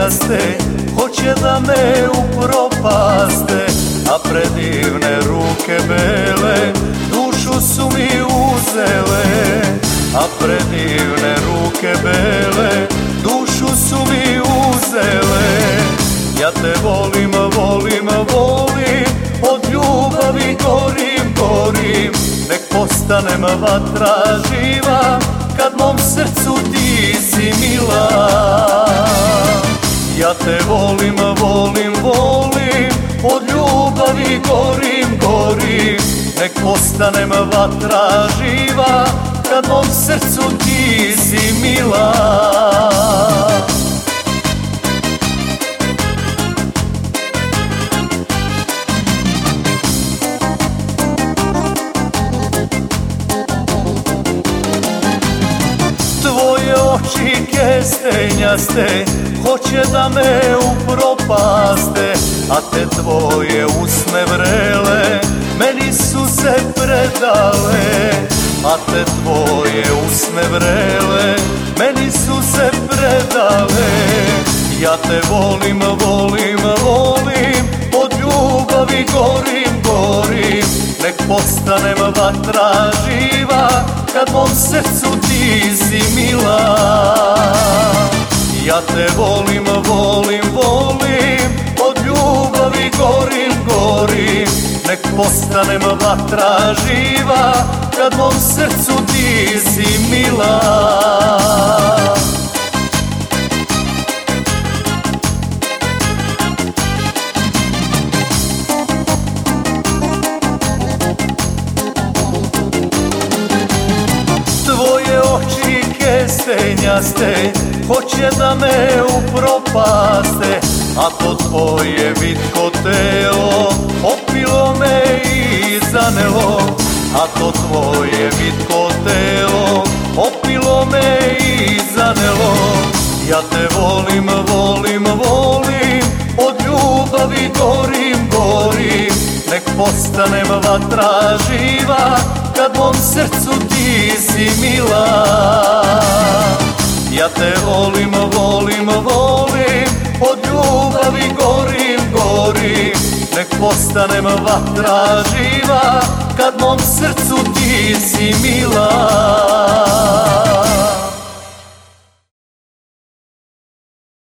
kestenjaste hoće da me upropaste, a predivne ruke bele dušu su mi uzele, a predivne ruke bele dušu su mi uzele. Ja te volim, volim, volim, od ljubavi gorim, gorim, nek postanem vatra živa kad mom srcu ti si mila. Ja te volim, volim, volim, od ljubavi gorim, gorim, nek postanem vatra živa kad mom srcu ti si mila. Tvoje oči kestenjaste hoće da me upropaste, a te tvoje usne vrele meni su se predale, a te tvoje usne vrele meni su se predale. Ja te volim, volim, volim, od ljubavi gorim, gorim, nek postanem vatra živa kad mom srcu ti si mila. Ja te volim, volim, volim, od ljubavi gorim, gorim, nek postanem vatra živa kad mom srcu ti si mila. Tvoje oči kestenjaste hoće da me upropaste, a to tvoje vitko telo opilo me i zanelo, a to tvoje vitko telo opilo me i zanelo. Ja te volim, volim, volim, od ljubavi gorim, gorim, nek postanem vatra živa kad mom srcu ti si mila. Ja te volim, volim, volim, od ljubavi gorim, gorim, nek postanem vatra živa kad mom srcu ti si mila.